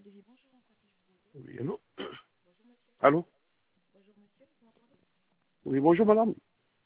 Oui, allô? Allô? Oui, bonjour madame.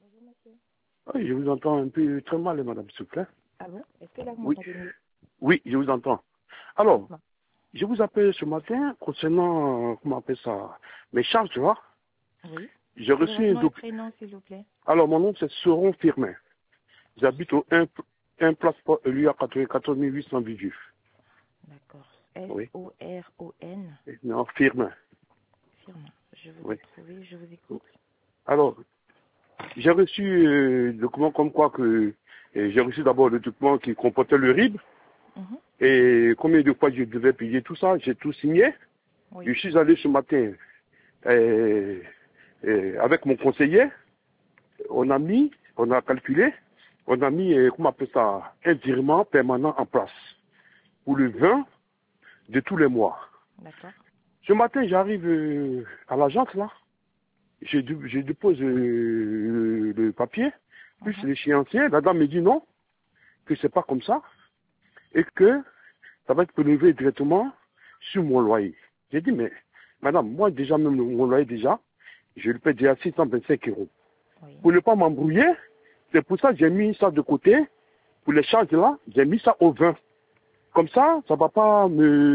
Oui, je vous entends un peu très mal, madame, s'il vous plaît. Ah bon? Est-ce que là, vous Oui, m'entendez mieux? oui, je vous entends. Alors, Dites-moi. je vous appelle ce matin concernant, comment on appelle ça, mes charges, tu vois. Oui. J'ai Quel est reçu votre un nom et document. prénom, s'il vous plaît? Alors, mon nom, c'est Soron Firmin. J'habite au 1 place Port Élu à 94 800 Villejuif. D'accord. Oui. S-O-R-O-N. Non, Firmin. Firmin. Je vous Oui. ai trouvé, je vous écoute. Alors, j'ai reçu le document comme quoi que j'ai reçu d'abord le document qui comportait le RIB Mhm. et combien de fois je devais payer tout ça. J'ai tout signé. Je Oui. suis allé ce matin euh, avec mon conseiller. On a calculé, on a mis, comment on appelle ça, un virement permanent en place pour le 20 de tous les mois. D'accord. Ce matin, j'arrive à l'agence là. Je dépose le papier, plus Mhm. l'échéancier. La dame me dit non, que c'est pas comme ça, et que ça va être prélevé directement sur mon loyer. J'ai dit, mais madame, moi déjà, même mon loyer déjà, je le paie déjà 625 euros. Oui. Pour ne pas m'embrouiller, c'est pour ça que j'ai mis ça de côté. Pour les charges là, j'ai mis ça au 20. Comme ça ne va pas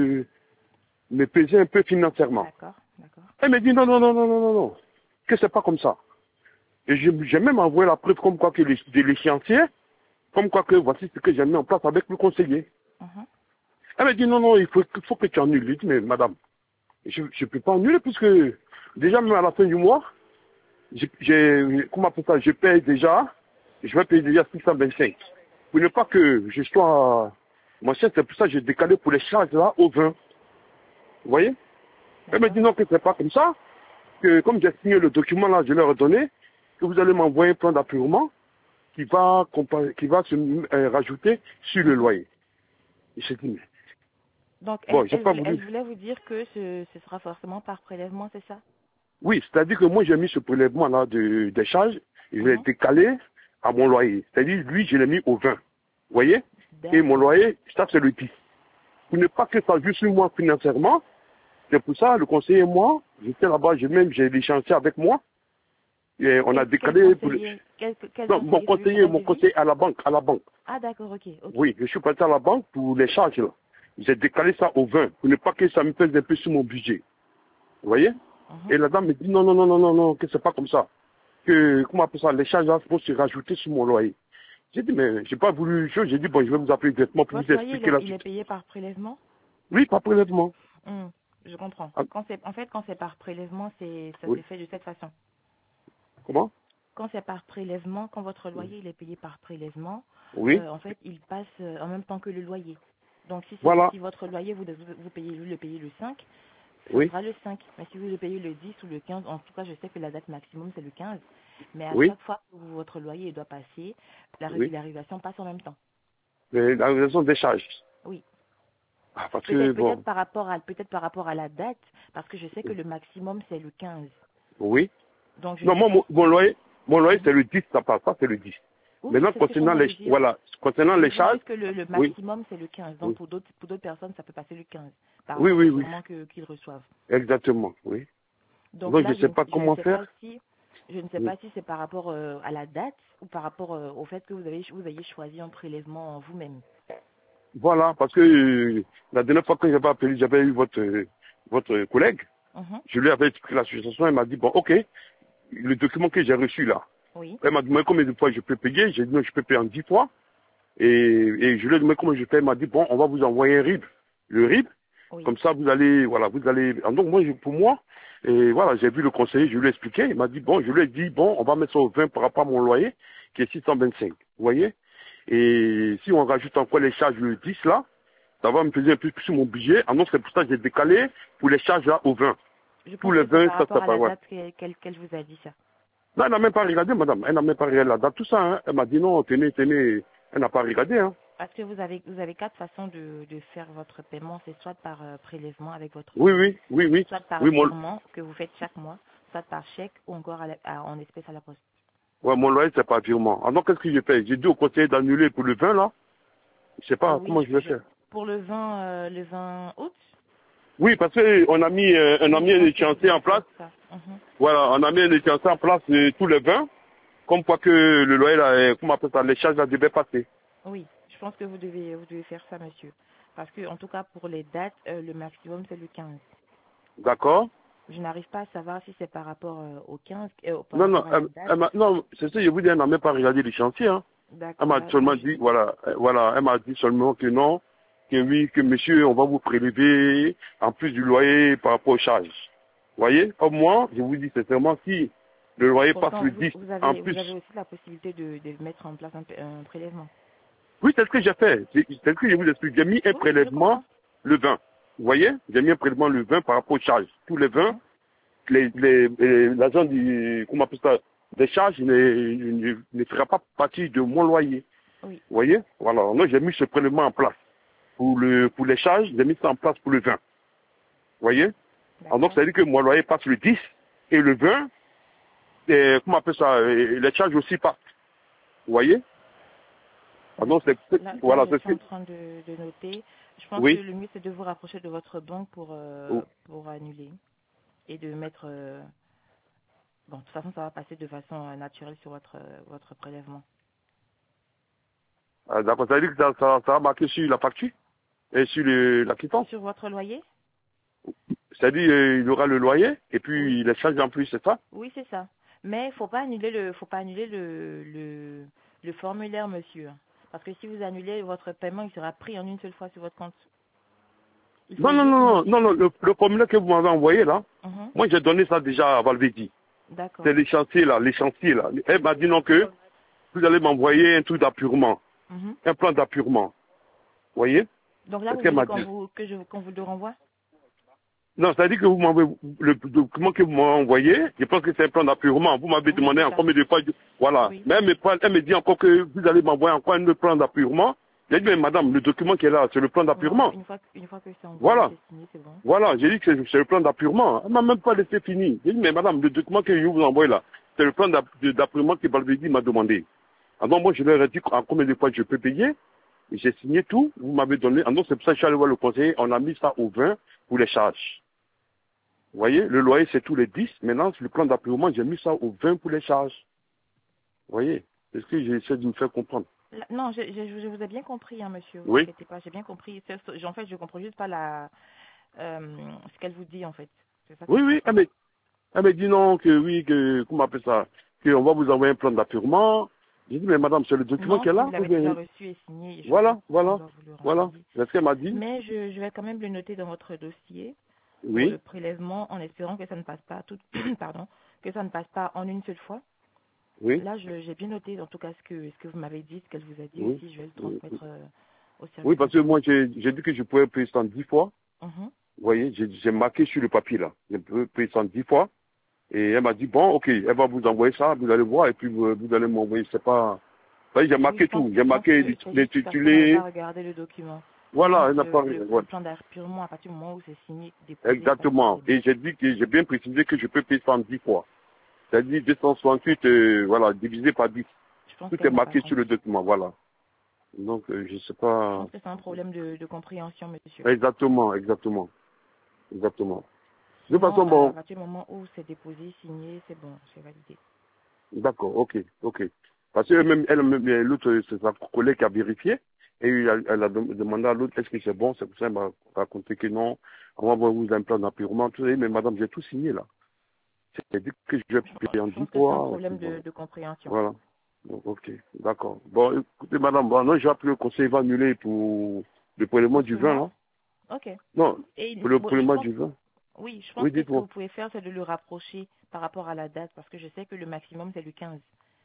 me peser un peu financièrement. D'accord. D'accord. Elle me dit non, non, non, non, non, non, non, que c'est pas comme ça. Et j'ai même envoyé la preuve comme quoi que de l'échéancier, comme quoi que voici ce que j'ai mis en place avec le conseiller. Mhm. Elle me dit non, non, il faut que tu annules. Je dis, mais madame, je ne peux pas annuler puisque déjà même à la fin du mois, comment on appelle ça, je paye déjà, je vais payer déjà 625. Pour ne pas que je sois, moi c'est pour ça que j'ai décalé pour les charges là au 20. Vous voyez? Elle me D'accord. dit non que c'est pas comme ça, que comme j'ai signé le document là, je leur ai donné, que vous allez m'envoyer un plan d'apurement qui va se rajouter sur le Mhm. loyer. Et j'ai dit, mais Donc, bon, j'ai pas elle voulu. voulait vous dire que ce sera forcément par prélèvement, c'est ça? Oui, c'est-à-dire que moi j'ai mis ce prélèvement là des charges, je l'ai Mhm. décalé à mon loyer. C'est-à-dire lui, je l'ai mis au 20. Vous voyez? Et mon D'accord. loyer, ça c'est le 10. Pour ne pas que ça joue sur moi financièrement, c'est pour ça, le conseiller et moi, j'étais là-bas, j'ai l'échéancier avec moi, et on a Quel décalé pour conseiller? Quel non, conseiller? Celui pour un mon devis? conseiller à la banque, Ah, d'accord, ok, ok. Oui, je suis parti à la banque pour les charges là. J'ai décalé ça au 20, pour ne pas que ça me pèse un peu sur mon budget. Vous voyez? Mhm. Et la dame me dit non, non, non, non, non, non, que c'est pas comme ça. Que, comment on appelle ça, les charges là vont se rajouter sur mon loyer. J'ai dit, mais j'ai pas voulu, j'ai dit, bon, je vais vous appeler directement pour vous Votre loyer, expliquer la il est suite. payé par prélèvement? Oui, pas prélèvement. Je comprends. Ah, Quand c'est par prélèvement, ça oui. se fait de cette façon. Comment? Quand c'est par prélèvement, quand votre loyer il est payé par prélèvement, Oui. en fait, il passe en même temps que le loyer. Donc Voilà. si votre loyer vous payez le payez le 5, ce Oui. sera le 5. Mais si vous le payez le 10 ou le 15, en tout cas, je sais que la date maximum c'est le 15. Mais à Oui. chaque fois que votre loyer doit passer, la Oui. régularisation passe en même temps. Mais la raison des charges. Oui. Ah, parce que, bon, Peut-être par rapport à la date, parce que je sais que le maximum c'est le 15. oui. Donc je Non, sais moi, que mon loyer, Mhm. c'est le 10, ça passe, ça c'est le 10. Oui, Maintenant, c'est ce que j'aimerais vous dire. concernant Je les dis charges, juste que le oui, maximum, c'est le 15. Donc, oui, pour d'autres personnes, ça peut passer le 15 par oui, rapport oui, au oui, virement qu'ils reçoivent. exactement, oui. Donc Donc, je là, ne sais pas je ne comment sais pas faire. si, je ne sais Oui. pas si c'est par rapport à la date ou par rapport au fait que vous ayez choisi un prélèvement vous-même. Voilà, parce que la dernière fois que j'avais appelé, j'avais eu votre collègue, Mhm. je lui avais expliqué la situation, elle m'a dit, bon, ok, le document que j'ai reçu là, Oui, elle m'a demandé combien de fois je peux payer, j'ai dit non, je peux payer en 10 fois, et je lui ai demandé comment je paye, elle m'a dit, bon, on va vous envoyer un RIB. Le RIB, oui. comme ça, vous allez, donc moi, pour moi, et voilà, j'ai vu le conseiller, je lui ai expliqué, il m'a dit, bon, je lui ai dit, bon, on va mettre ça au 20 par rapport à mon loyer, qui est 625, vous voyez? Et si on rajoute encore les charges le 10 là, ça va me peser un peu plus sur mon budget. Ah non, c'est pour ça que j'ai décalé pour les charges là au 20. Je Tous pense les que c'est 20, par ça, rapport ça à pas, la ouais. date qu'elle vous a dit ça. Non, elle n'a même pas regardé, madame. Elle n'a même pas regardé la date, tout ça, hein. Elle m'a dit non, tenez, tenez. Elle n'a pas regardé, hein. Parce que vous avez quatre façons de faire votre paiement. C'est soit par prélèvement avec votre Oui, RIB, oui, oui, oui. soit par Oui, virement que vous faites chaque mois, soit par chèque ou encore en espèces à la poste. mon loyer, c'est pas virement. Ah non, qu'est-ce que je fais? J'ai dit au conseiller d'annuler pour le 20 là. Je sais pas comment Oui, je vais faire. pour le 20 août. Oui, parce qu'on a mis, on a mis un échéancier en place. Voilà, on a mis un échéancier en place tous les 20, comme quoi que le loyer, là, comment on appelle ça, les charges là, devaient passer. Oui, je pense que vous devez faire ça, monsieur. Parce que, en tout cas, pour les dates, le maximum, c'est le 15. D'accord? Je n'arrive pas à savoir si c'est par rapport au 15, par Non, non, rapport à la date. non, c'est ça, je vous dis, elle n'a même pas regardé l'échéancier, hein. Elle D'accord, m'a seulement dit, voilà, voilà, elle m'a dit seulement que non, que oui, que monsieur, on va vous prélever en plus du loyer par rapport aux charges. Vous voyez? Comme moi, je vous dis sincèrement, si le loyer passe pourtant, le 10 vous en avez plus, aussi la possibilité de mettre en place un prélèvement. oui, c'est ce que j'ai fait. C'est ce que je vous explique. J'ai mis un Oui, je prélèvement comprends. le 20. Vous voyez? J'ai mis un prélèvement le 20 par rapport aux charges. Tous les 20, Mhm. l'agent du, comment on appelle ça, des charges ne fera pas partie de mon loyer. Oui, Vous voyez? Voilà. Donc, j'ai mis ce prélèvement en place. Pour les charges, j'ai mis ça en place pour le 20. Vous voyez? Alors, donc, d'accord. ça veut dire que mon loyer passe le 10 et le 20, comment on appelle ça, les charges aussi passent. Vous voyez? Alors, donc, D'accord. Là, voilà, je c'est suis ce en que, train de noter. Je pense que oui. le mieux, c'est de vous rapprocher de votre banque pour annuler et de mettre... bon, de toute façon, ça va passer de façon naturelle sur votre prélèvement. Ah, d'accord, ça veut dire que ça va marquer sur la facture et sur la quittance. Sur votre loyer? C'est-à-dire, il y aura le loyer et Oui. puis les charges en plus, c'est ça? Oui, c'est ça. Mais faut pas annuler le formulaire, monsieur. Parce que si vous annulez votre paiement, il sera pris en une seule fois sur votre compte. Il Non, faut non, juste non, non, non, notifier. le formulaire que vous m'avez envoyé là, Mhm. moi j'ai donné ça déjà à Valvedi. D'accord. C'est l'échéancier là. Elle m'a dit non que vous allez m'envoyer un truc d'appurement, Mhm. un plan d'appurement. Vous voyez? Donc là, C'est ce vous qu'elle voulez m'a dit. qu'on vous le renvoie? Non, c'est-à-dire que vous m'avez, le document que vous m'avez envoyé, je pense que c'est un plan d'appurement. Vous m'avez Oui, demandé c'est en ça. combien de fois, voilà. Oui. Mais elle me dit encore que vous allez m'envoyer encore un autre plan d'appurement. J'ai dit, mais madame, le document qui est là, c'est le plan Non, d'appurement. une fois que c'est envoyé, Voilà. c'est signé, c'est bon. Voilà, j'ai dit que c'est le plan d'appurement. Elle m'a même pas laissé finir. J'ai dit, mais madame, le document que je vous envoie là, c'est le plan d'appurement que Balbedi m'a demandé. Alors moi, je leur ai dit en combien de fois je peux payer. Et j'ai signé tout, vous m'avez donné. Alors c'est pour ça que je suis allé voir le conseiller, on a mis ça au 20 pour les charges. Vous voyez, le loyer c'est tous les 10. Maintenant, sur le plan d'appurement, j'ai mis ça au 20 pour les charges. Vous voyez, c'est ce que j'essaie de me faire comprendre. Non, je vous ai bien compris, hein, monsieur. Vous Oui, inquiétez pas, j'ai bien compris. En fait, je comprends juste pas ce qu'elle vous dit, en fait. C'est ça que oui, je oui, comprends. elle me dit non, que oui, que, comment on appelle ça, qu'on va vous envoyer un plan d'appurement. J'ai dit, mais madame, c'est le document Non, qui est si là, vous ou l'avez déjà bien, reçu et signé, je vois voilà, pas pourquoi on voilà, doit vous le voilà. renvoyer. C'est ce qu'elle m'a dit. Mais je vais quand même le noter dans votre dossier pour le Oui, prélèvement en espérant que ça ne passe pas pardon, que ça ne passe pas en une seule fois. oui, Là, j'ai bien noté en tout cas ce que vous m'avez dit, ce qu'elle vous a dit oui. aussi. Je vais le Oui, transmettre au oui, service parce que d'accueil. moi, j'ai dit que je pouvais payer 110 fois. Mhm. Vous voyez, j'ai marqué sur le papier là. Je peux payer 110 fois. Et elle m'a dit, bon, ok, elle va vous envoyer ça, vous allez voir, et puis vous allez m'envoyer, c'est pas... Vous voyez, j'ai Oui, marqué tout. J'ai je pense marqué que c'est juste parce qu'elle n'avait pas l'intitulé. regardé le document. Sinon, Voilà, elle n'a pas... le Ouais, plan d'appurement, à partir du moment où c'est signé, déposé, exactement. c'est bon. Et j'ai dit que j'ai bien précisé que je peux payer 110 fois. C'est-à-dire 268, voilà, divisé par 10. Je pense Tout est qu'elle n'a pas marqué sur le compris. document, voilà. Donc, je sais Je pas... pense que c'est un problème de compréhension, monsieur. Exactement, exactement, exactement. De toute Sinon, façon, à bon, partir du moment où c'est déposé, signé, c'est bon, c'est validé. d'accord, ok, ok. Parce que elle-même, l'autre, c'est sa collègue qui a vérifié, et elle a demandé à l'autre, est-ce que c'est bon, c'est pour ça qu'elle m'a raconté que non, on va vous un plan d'appurement, tout ça, mais madame, j'ai tout signé là. C'est dit que je vais payer en Je 10 pense que c'est un fois, et puis problème bon, de compréhension. voilà. Bon, ok, d'accord. Bon, écoutez, madame, bon, non, j'ai appelé le conseil, il va annuler pour le prélèvement Pour du ce vin, mois, là. ok. Non, Et pour le bon, je prélèvement pense, du vin. oui, je pense Oui, que ce que dites-moi. vous pouvez faire, c'est de le rapprocher par rapport à la date, parce que je sais que le maximum, c'est le 15.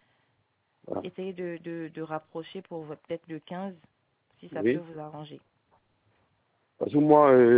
Voilà. Essayez de rapprocher pour peut-être le 15, si ça peut Oui. vous arranger. Parce que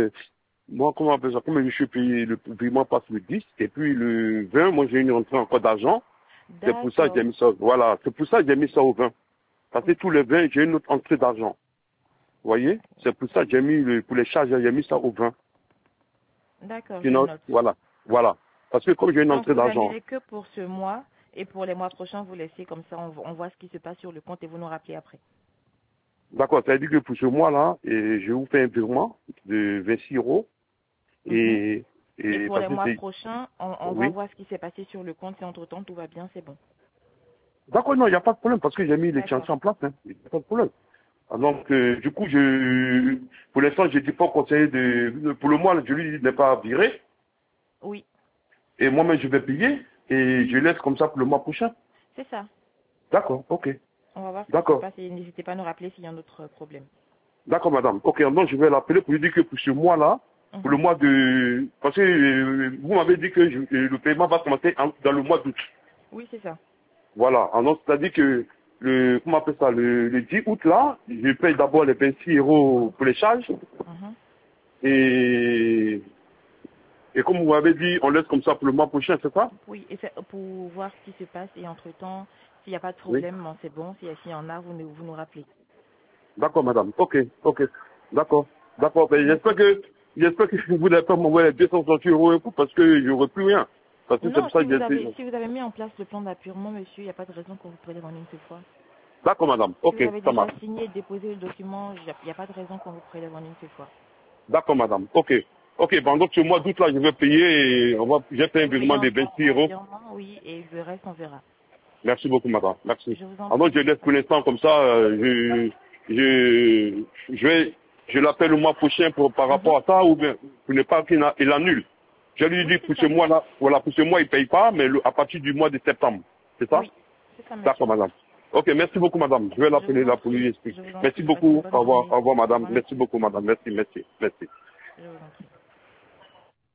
moi, comment on appelle ça, comme je suis payé, le paiement passe le 10, et puis le 20, moi j'ai une entrée encore d'argent. C'est pour ça que D'accord, j'ai mis ça, voilà, c'est pour ça que j'ai mis ça au 20. Parce que oui, tous les 20, j'ai une autre entrée d'argent. Vous voyez? C'est pour ça que j'ai mis, pour les charges, j'ai mis ça au 20. d'accord, je Sinon, note. voilà, voilà. Parce que comme j'ai une Donc, entrée vous d'argent, annulez que pour ce mois, et pour les mois prochains, vous laissez comme ça, on voit ce qui se passe sur le compte et vous nous rappelez après. d'accord, ça veut dire que pour ce mois-là, et je vous fais un virement de 26 euros, Et, Et pour parce les que mois c'est... prochains, on va Oui. voir ce qui s'est passé sur le compte. Si entre-temps tout va bien, c'est bon. D'accord, non, il n'y a pas de problème parce que j'ai mis les D'accord. chansons en place. Hein. Il n'y a pas de problème. Ah, donc, du coup, pour l'instant, je n'ai pas conseillé pour le mois, je lui n'ai pas viré. Oui, Et moi-même, je vais payer. Et je laisse comme ça pour le mois prochain. c'est ça. D'accord, ok. On va voir ce qui se D'accord. passe et n'hésitez pas à nous rappeler s'il y a un autre problème. D'accord, madame. Ok, donc je vais l'appeler pour lui dire que pour ce mois-là, pour le Mhm. mois de... Parce que vous m'avez dit que le paiement va commencer dans le mois d'août. Oui, c'est ça. Voilà. Alors, c'est-à-dire que comment on appelle ça, le 10 août là, je paye d'abord les 26 euros pour les charges. Mhm. Et, et comme vous m'avez dit, on laisse comme ça pour le mois prochain, c'est ça? Oui, et c'est pour voir ce qui se passe et entre-temps, s'il n'y a pas de Oui. problème, bon, c'est bon. S'il y en a, vous nous rappelez. D'accord, madame. Ok, ok. D'accord. D'accord. Ben, Merci. j'espère que vous n'allez pas m'envoyer les 268 euros un coup parce que j'aurai plus rien. Parce que c'est Non, pour ça que j'ai été... si vous avez mis en place le plan d'appurement, monsieur, il n'y a pas de raison qu'on vous prélève en une seule fois. D'accord, madame. Si Ok, vous avez ça déjà marche. signé et déposé le document, il n'y a pas de raison qu'on vous prélève en une seule fois. D'accord, madame. Ok. Ok, pendant que ce mois d'août, là, je vais payer et j'ai fait un Vous payez virement de en 26 euros. virement, oui, et le reste, on verra. Merci beaucoup, madame. Merci. Je vous en Alors, prie. je laisse pour l'instant comme ça. Je l'appelle le mois prochain par Mhm. rapport à ça ou bien pour ne pas qu'il annule. Je lui Oui, dis c'est pour ce ça. mois-là, voilà, pour ce mois, il ne paye pas, mais à partir du mois de septembre. C'est ça? Oui, c'est ça, D'accord, monsieur. madame. Ok, merci beaucoup, madame. Je vais Je l'appeler vous en là pour prie. lui expliquer. Je vous en Merci prie. Passez une beaucoup. bonne Au journée. revoir, Au madame. revoir, Merci monsieur. beaucoup, madame. Merci, merci, merci. Je vous en prie.